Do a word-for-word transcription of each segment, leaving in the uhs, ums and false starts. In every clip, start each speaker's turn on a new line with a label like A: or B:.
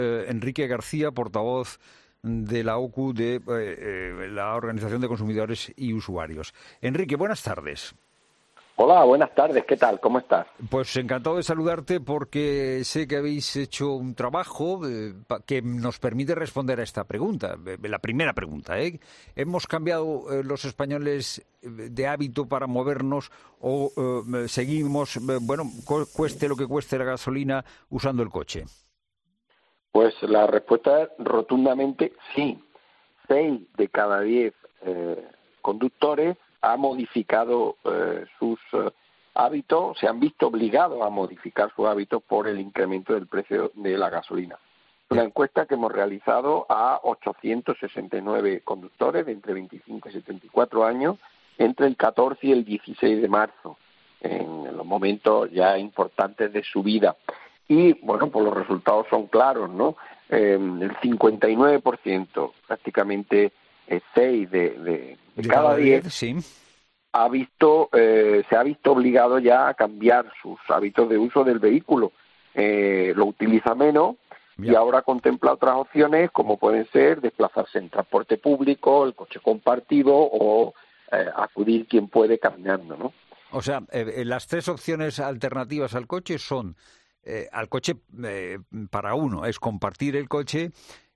A: Eh, Enrique García, portavoz de la O C U, de eh, eh, la Organización de Consumidores y Usuarios. Enrique, buenas tardes.
B: Hola, buenas tardes. ¿Qué tal? ¿Cómo estás?
A: Pues encantado de saludarte porque sé que habéis hecho un trabajo eh, que nos permite responder a esta pregunta. La primera pregunta, ¿eh? ¿Hemos cambiado eh, los españoles de hábito para movernos o eh, seguimos, eh, bueno, cueste lo que cueste la gasolina, usando el coche?
B: Pues la respuesta es rotundamente sí. Seis de cada diez eh, conductores ha modificado eh, sus eh, hábitos, se han visto obligados a modificar sus hábitos por el incremento del precio de la gasolina. Una encuesta que hemos realizado a ochocientos sesenta y nueve conductores de entre veinticinco y setenta y cuatro años entre el catorce y el dieciséis de marzo, en los momentos ya importantes de su vida. Y, bueno, pues los resultados son claros, ¿no? Eh, el cincuenta y nueve por ciento, prácticamente eh, seis de, de, de cada diez,
A: sí.
B: ha visto, eh, se ha visto obligado ya a cambiar sus hábitos de uso del vehículo. Eh, lo utiliza menos ya. Y ahora contempla otras opciones como pueden ser desplazarse en transporte público, el coche compartido o eh, acudir quien puede caminando, ¿no?
A: O sea, eh, las tres opciones alternativas al coche son Eh, al coche eh, para uno, es compartir el coche,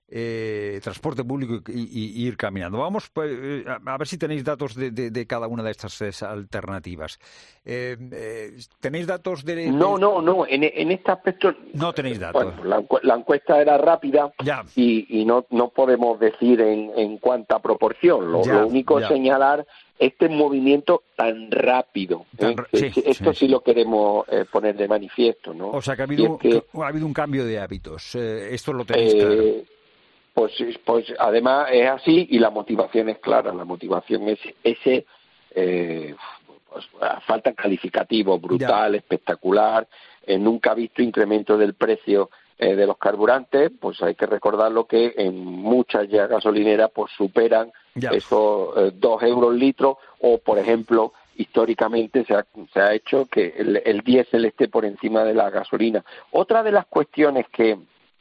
A: eh, transporte público y, y, y ir caminando. Vamos pues, a, a ver si tenéis datos de, de, de cada una de estas tres alternativas. Eh, eh, ¿Tenéis datos de, de...?
B: No, no, no, en, en este aspecto...
A: No tenéis datos.
B: Bueno, la, la encuesta era rápida
A: ya.
B: y, y no, no podemos decir en, en cuánta proporción. Lo,
A: ya,
B: lo único
A: ya.
B: es señalar este movimiento tan rápido.
A: Tan,
B: ¿eh?
A: sí,
B: Esto
A: sí,
B: sí lo queremos eh, poner de manifiesto, ¿no?
A: O sea, que ha habido,
B: es que,
A: ha habido un cambio de hábitos. Eh, esto lo tenéis
B: eh,
A: claro.
B: Pues, pues además es así y la motivación es clara. La motivación es ese... Eh, pues, falta calificativo, brutal, ya. espectacular. Eh, nunca ha visto incremento del precio eh, de los carburantes, pues hay que recordarlo que en muchas ya gasolineras pues superan ya. esos eh, dos euros el litro, o por ejemplo históricamente se ha, se ha hecho que el, el diésel esté por encima de la gasolina. Otra de las cuestiones que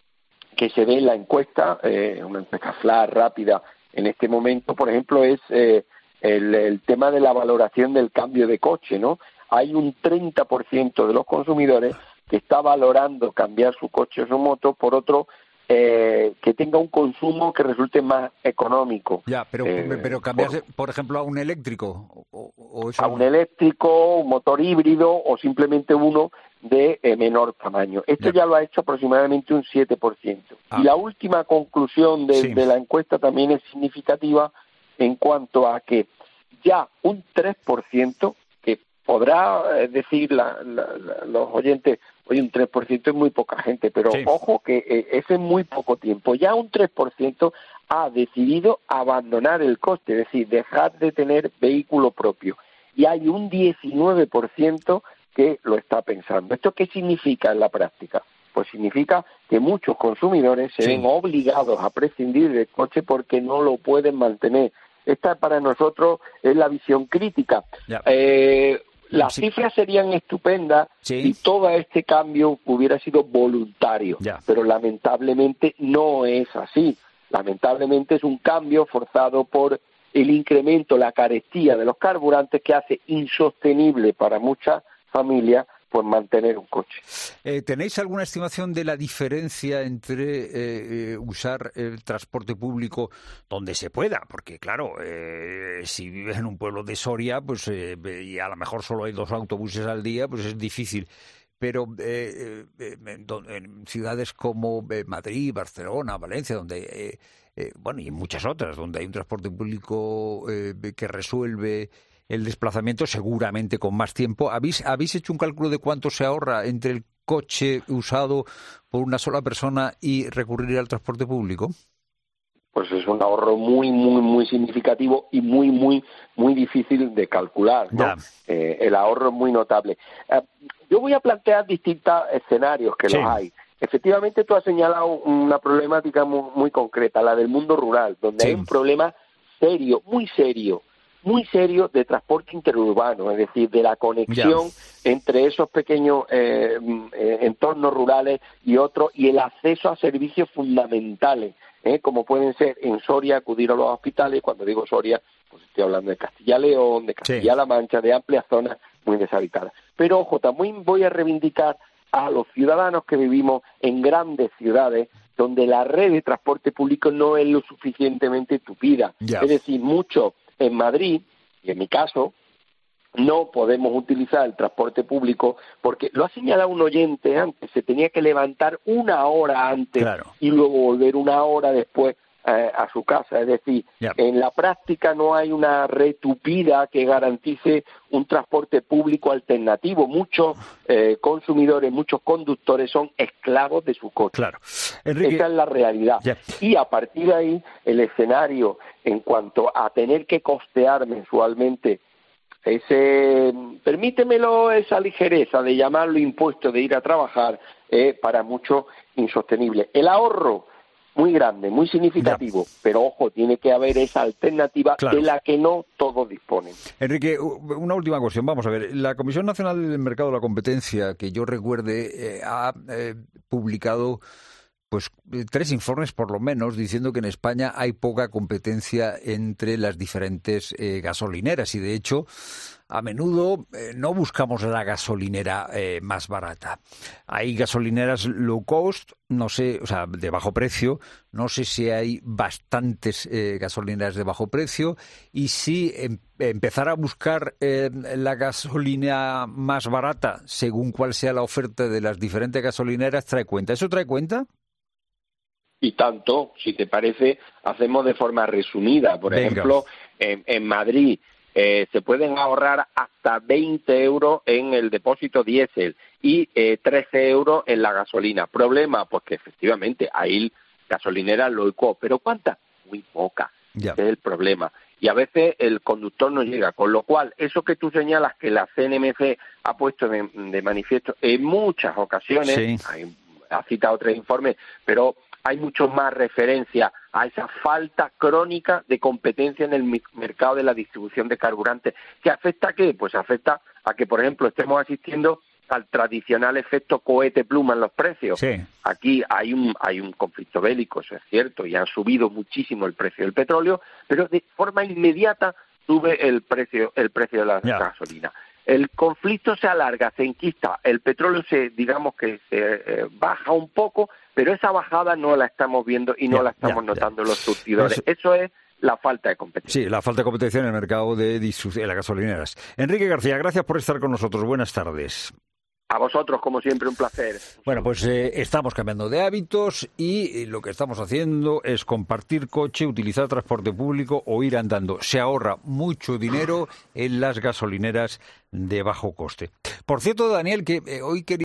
B: que se ve en la encuesta, eh, una encuesta flash rápida en este momento, por ejemplo, es eh, el, el tema de la valoración del cambio de coche, ¿no? Hay un treinta por ciento de los consumidores que está valorando cambiar su coche o su moto por otro eh, que tenga un consumo que resulte más económico.
A: Ya, pero,
B: eh,
A: pero cambiarse, por, por ejemplo, a un eléctrico. O, o eso...
B: A un eléctrico, un motor híbrido o simplemente uno de eh, menor tamaño. Esto ya. ya lo ha hecho aproximadamente un siete por ciento. Ah. Y la última conclusión de, sí. de la encuesta también es significativa en cuanto a que ya un tres por ciento, que podrá eh, decir la, la, la, los oyentes, oye, un tres por ciento es muy poca gente, pero sí. ojo que eh, ese es muy poco tiempo. Ya un tres por ciento ha decidido abandonar el coche, es decir, dejar de tener vehículo propio. Y hay un diecinueve por ciento que lo está pensando. ¿Esto qué significa en la práctica? Pues significa que muchos consumidores se sí. ven obligados a prescindir del coche porque no lo pueden mantener. Esta para nosotros es la visión crítica. Eh, las sí. cifras serían estupendas sí. si todo este cambio hubiera sido voluntario, ya. pero lamentablemente no es así. Lamentablemente es un cambio forzado por el incremento, la carestía de los carburantes que hace insostenible para muchas familias pues mantener un coche.
A: Eh, ¿Tenéis alguna estimación de la diferencia entre eh, eh, usar el transporte público donde se pueda? Porque claro, eh, si vives en un pueblo de Soria, pues eh, y a lo mejor solo hay dos autobuses al día, pues es difícil. Pero eh, eh, en, en ciudades como eh, Madrid, Barcelona, Valencia, donde eh, eh, bueno, y en muchas otras, donde hay un transporte público eh, que resuelve el desplazamiento seguramente con más tiempo. ¿Habéis, ¿Habéis hecho un cálculo de cuánto se ahorra entre el coche usado por una sola persona y recurrir al transporte público?
B: Pues es un ahorro muy, muy, muy significativo y muy, muy, muy difícil de calcular, ¿no? Eh, el ahorro es muy notable. Eh, yo voy a plantear distintos escenarios que sí. los hay. Efectivamente, tú has señalado una problemática muy, muy concreta, la del mundo rural, donde sí. hay un problema serio, muy serio, muy serio de transporte interurbano, es decir, de la conexión ya. entre esos pequeños eh, eh, entornos rurales y otros, y el acceso a servicios fundamentales, ¿eh? como pueden ser en Soria acudir a los hospitales. Cuando digo Soria, pues estoy hablando de Castilla y León, de Castilla-La sí. Mancha, de amplias zonas muy deshabitadas. Pero ojo, también voy a reivindicar a los ciudadanos que vivimos en grandes ciudades, donde la red de transporte público no es lo suficientemente tupida. Yeah. Es decir, muchos en Madrid, y en mi caso, no podemos utilizar el transporte público porque, lo ha señalado un oyente antes, se tenía que levantar una hora antes claro. y luego volver una hora después eh, a su casa. Es decir, yeah. en la práctica no hay una red tupida que garantice un transporte público alternativo. Muchos eh, consumidores, muchos conductores son esclavos de su coche.
A: Claro. Enrique...
B: Esa es la realidad. Yeah. Y a partir de ahí, el escenario en cuanto a tener que costear mensualmente ese, permítemelo, esa ligereza de llamarlo impuesto de ir a trabajar, eh, para muchos insostenible. El ahorro, muy grande, muy significativo, ya. pero ojo, tiene que haber esa alternativa claro. de la que no todos disponen.
A: Enrique, una última cuestión. Vamos a ver, la Comisión Nacional del Mercado de la Competencia, que yo recuerde, eh, ha eh, publicado pues tres informes por lo menos diciendo que en España hay poca competencia entre las diferentes eh, gasolineras y de hecho a menudo eh, no buscamos la gasolinera eh, más barata. Hay gasolineras low cost, no sé, o sea, de bajo precio, no sé si hay bastantes eh, gasolineras de bajo precio y si em, empezar a buscar eh, la gasolina más barata según cuál sea la oferta de las diferentes gasolineras trae cuenta. ¿Eso trae cuenta?
B: Y tanto, si te parece, hacemos de forma resumida. Por Venga. ejemplo, en, en Madrid eh, se pueden ahorrar hasta veinte euros en el depósito diésel y eh, trece euros en la gasolina. ¿Problema? Pues que efectivamente hay gasolineras low cost, pero ¿cuántas? Muy pocas. Ya. Ese es el problema. Y a veces el conductor no llega, con lo cual eso que tú señalas que la C N M C ha puesto de, de manifiesto en muchas ocasiones, sí. hay, ha citado tres informes, pero hay mucho más referencia a esa falta crónica de competencia en el mercado de la distribución de carburantes. ¿Qué afecta a qué? Pues afecta a que, por ejemplo, estemos asistiendo al tradicional efecto cohete pluma en los precios. Sí. Aquí hay un hay un conflicto bélico, eso es cierto, y ha subido muchísimo el precio del petróleo, pero de forma inmediata sube el precio el precio de la yeah. gasolina. El conflicto se alarga, se enquista, el petróleo se, digamos que se eh, baja un poco, pero esa bajada no la estamos viendo y no ya, la estamos ya, notando ya. los surtidores. Eso, Eso es la falta de competencia.
A: Sí, la falta de competencia en el mercado de, de las gasolineras. Enrique García, gracias por estar con nosotros. Buenas tardes.
B: A vosotros, como siempre, un placer.
A: Bueno, pues eh, estamos cambiando de hábitos y eh, lo que estamos haciendo es compartir coche, utilizar transporte público o ir andando. Se ahorra mucho dinero en las gasolineras de bajo coste. Por cierto, Daniel, que eh, hoy quería